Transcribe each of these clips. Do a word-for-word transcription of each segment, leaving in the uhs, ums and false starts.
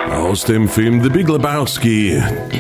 Aus dem Film The Big Lebowski.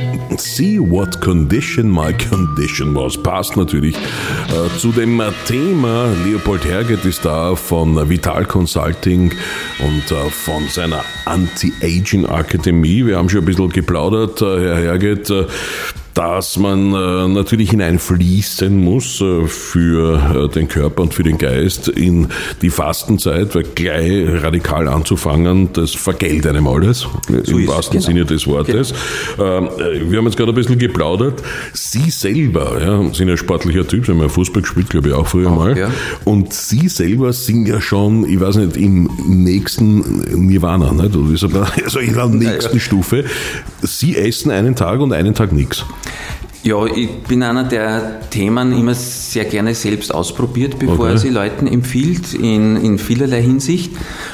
See what condition my condition was. Passt natürlich äh, zu dem Thema. Leopold Herget ist da von Vital Consulting und äh, von seiner Anti-Aging Akademie. Wir haben schon ein bisschen geplaudert, äh, Herr Herget, äh, dass man äh, natürlich hineinfließen muss äh, für äh, den Körper und für den Geist in die Fastenzeit, weil gleich radikal anzufangen, das vergällt einem alles, so im wahrsten genau. Sinne des Wortes. Genau. Äh, wir haben jetzt gerade ein bisschen geplaudert. Sie selber ja, sind ja ein sportlicher Typ, Sie haben ja Fußball gespielt, glaube ich auch früher auch, mal. Ja. Und Sie selber sind ja schon, ich weiß nicht, im nächsten Nirvana, nicht? Also in der nächsten ja. Stufe. Sie essen einen Tag und einen Tag nichts. Ja, ich bin einer, der Themen immer sehr gerne selbst ausprobiert, bevor okay. er sie Leuten empfiehlt, in, in vielerlei Hinsicht.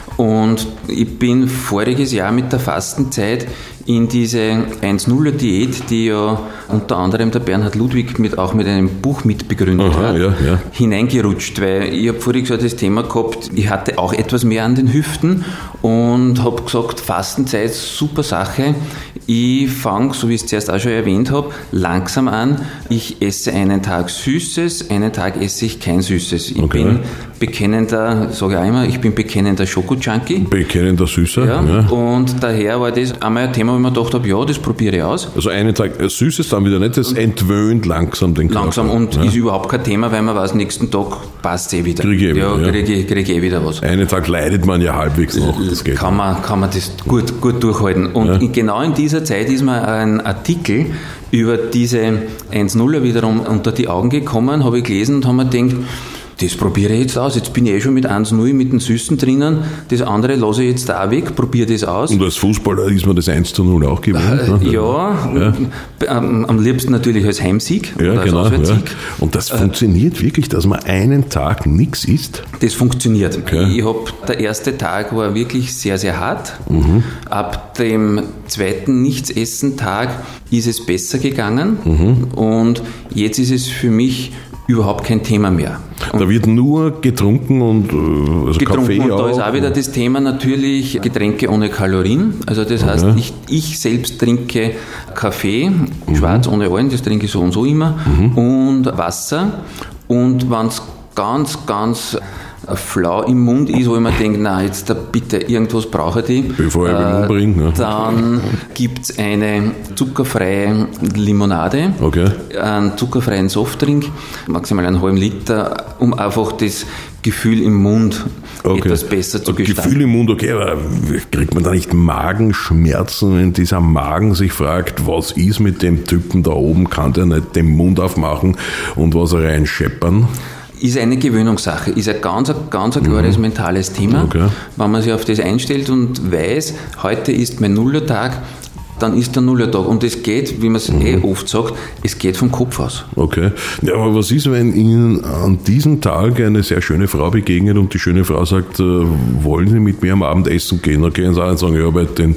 Und ich bin voriges Jahr mit der Fastenzeit in diese eins null Diät, die ja unter anderem der Bernhard Ludwig mit, auch mit einem Buch mitbegründet Aha, hat, ja, ja. hineingerutscht, weil ich habe vorhin so das Thema gehabt, ich hatte auch etwas mehr an den Hüften und habe gesagt, Fastenzeit, super Sache. Ich fange, so wie ich es zuerst auch schon erwähnt habe, langsam an. Ich esse einen Tag Süßes, einen Tag esse ich kein Süßes. Ich okay. bin bekennender, sage ich auch immer, ich bin bekennender Schoko-Junkie. Bekennender Süßer. Ja, ja. Und daher war das einmal ein Thema, wo ich mir gedacht habe, ja, das probiere ich aus. Also einen Tag Süßes, dann wieder nicht, das entwöhnt langsam den Körper. Langsam und ja. ist überhaupt kein Thema, weil man weiß, nächsten Tag passt eh wieder. Kriege ich eh ja, wieder. Ja, kriege ich krieg eh wieder was. Einen Tag leidet man ja halbwegs noch. Das geht kann, man, kann man das gut, gut durchhalten. Und ja. genau in dieser Zeit ist mir ein Artikel über diese eins null wiederum unter die Augen gekommen, habe ich gelesen und habe mir gedacht, das probiere ich jetzt aus. Jetzt bin ich eh schon mit eins null mit den Süßen drinnen. Das andere lasse ich jetzt auch weg, probiere das aus. Und als Fußballer ist man das eins zu null auch gewohnt. Äh, ne? ja, ja. Am, am liebsten natürlich als Heimsieg ja, oder als genau, Auswärtssieg. Ja. Und das äh, funktioniert wirklich, dass man einen Tag nichts isst? Das funktioniert. Okay. Ich habe, der erste Tag war wirklich sehr, sehr hart. Mhm. Ab dem zweiten Nichtsessen-Tag ist es besser gegangen. Mhm. Und jetzt ist es für mich überhaupt kein Thema mehr. Und da wird nur getrunken und also getrunken Kaffee und da auch. ist auch wieder das Thema natürlich Getränke ohne Kalorien. Also das heißt, okay. ich, ich selbst trinke Kaffee, mhm. schwarz ohne Algen, das trinke ich so und so immer, mhm. und Wasser. Und wenn es ganz, ganz flau im Mund ist, wo ich mir denke, na jetzt da bitte irgendwas brauche ich. Bevor ich äh, umbringe. Ne? Dann gibt es eine zuckerfreie Limonade, okay. einen zuckerfreien Softdrink, maximal einen halben Liter, um einfach das Gefühl im Mund okay. etwas besser zu gestalten. Gefühl im Mund, okay, aber kriegt man da nicht Magenschmerzen, wenn dieser Magen sich fragt, was ist mit dem Typen da oben, kann der nicht den Mund aufmachen und was reinscheppern? Ist eine Gewöhnungssache, ist ein ganz, ganz ein klares mhm. mentales Thema. Okay. Wenn man sich auf das einstellt und weiß, heute ist mein Nullertag, dann ist der Nullertag. Und es geht, wie man es mhm. eh oft sagt, es geht vom Kopf aus. Okay. Ja, aber was ist, wenn Ihnen an diesem Tag eine sehr schöne Frau begegnet und die schöne Frau sagt, äh, wollen Sie mit mir am Abendessen gehen? Dann gehen Sie auch und sagen, ich habe den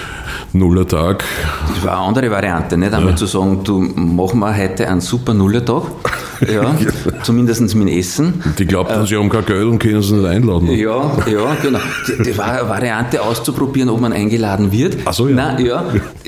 Nullertag. Das war eine andere Variante, nicht einmal ja. zu sagen, du mach mal heute einen super Nullertag. Ja, zumindest mit Essen. Die glaubt, äh, sie haben kein Geld und können sie nicht einladen. Ja, ja, genau. Das war eine Variante auszuprobieren, ob man eingeladen wird. Ach so, ja. Nein, ja.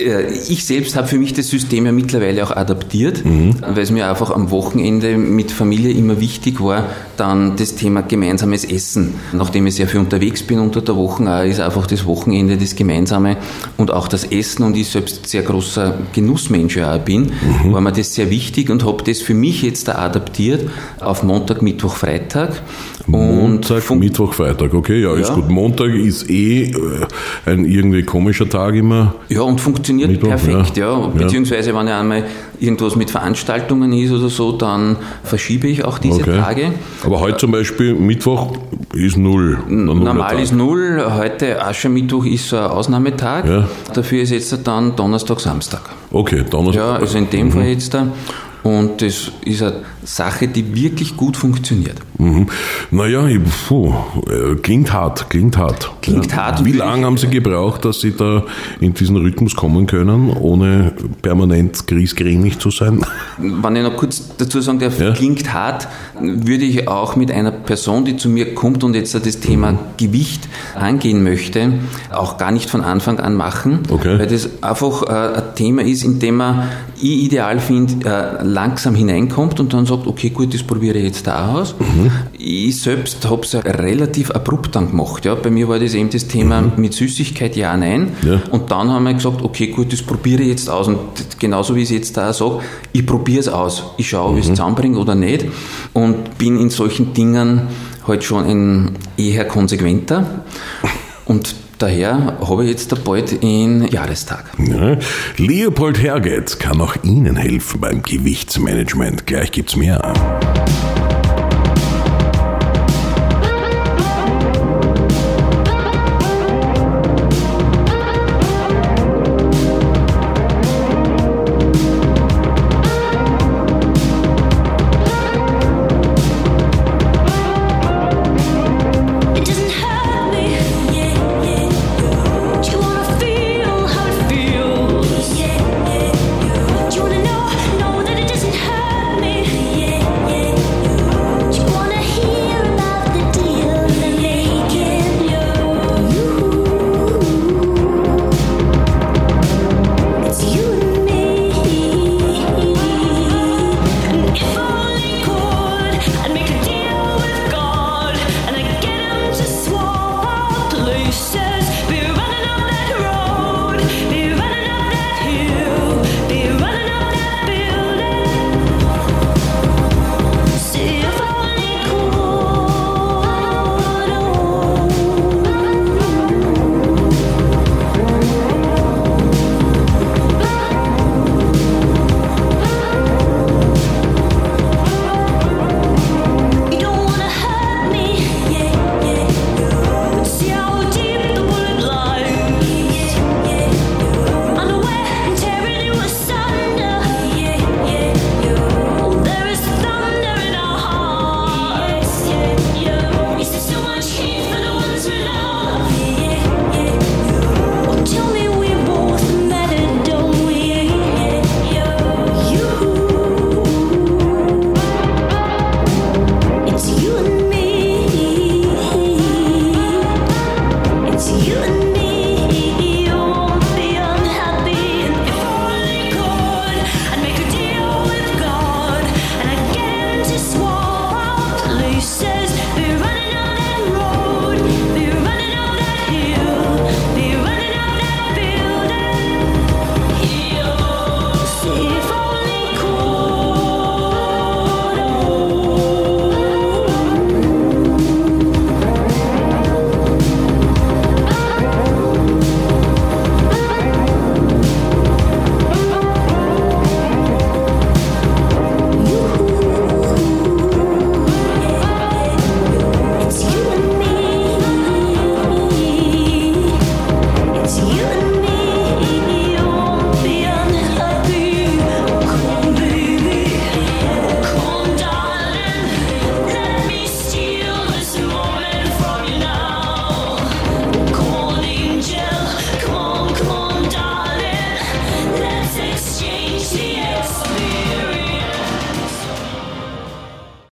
Ich selbst habe für mich das System ja mittlerweile auch adaptiert, mhm. weil es mir einfach am Wochenende mit Familie immer wichtig war, dann das Thema gemeinsames Essen. Nachdem ich sehr viel unterwegs bin unter der Woche, auch ist einfach das Wochenende das Gemeinsame und auch das Essen, und ich selbst sehr großer Genussmensch auch bin, mhm. war mir das sehr wichtig und habe das für mich jetzt da adaptiert auf Montag, Mittwoch, Freitag. Montag, fun- Mittwoch, Freitag, okay, ja, ist ja. gut. Montag ist eh ein irgendwie komischer Tag immer. Ja, und funktioniert Mittwoch, perfekt, ja. ja. Beziehungsweise, wenn ja einmal irgendwas mit Veranstaltungen ist oder so, dann verschiebe ich auch diese okay. Tage. Aber heute zum Beispiel, Mittwoch ist null. Normal ist null, heute Aschermittwoch ist so ein Ausnahmetag. Ja. Dafür ist jetzt dann Donnerstag, Samstag. Okay, Donnerstag. Ja, also in dem mhm. Fall jetzt da. und das ist eine Sache, die wirklich gut funktioniert. Mhm. Naja, ich, puh, klingt hart, klingt hart. Klingt ja. hart. Wie lange haben Sie gebraucht, dass Sie da in diesen Rhythmus kommen können, ohne permanent griesgrämig zu sein? Wenn ich noch kurz dazu sagen darf, ja. Klingt hart, würde ich auch mit einer Person, die zu mir kommt und jetzt das Thema mhm. Gewicht angehen möchte, auch gar nicht von Anfang an machen, okay. weil das einfach äh, ein Thema ist, in dem man, ich ideal finde, äh, langsam hineinkommt und dann sagt, okay, gut, das probiere ich jetzt da aus. Mhm. Ich selbst habe es relativ abrupt dann gemacht. Ja. Bei mir war das eben das Thema mhm. mit Süßigkeit, ja, nein. Ja. Und dann haben wir gesagt, okay, gut, das probiere ich jetzt aus. Und genauso wie ich es jetzt da sage, ich probiere es aus. Ich schaue, ob ich es mhm. zusammenbringe oder nicht. Und bin in solchen Dingen halt schon ein eher konsequenter. Und daher habe ich jetzt bald den Jahrestag. Ja. Leopold Herget kann auch Ihnen helfen beim Gewichtsmanagement. Gleich gibt's mehr.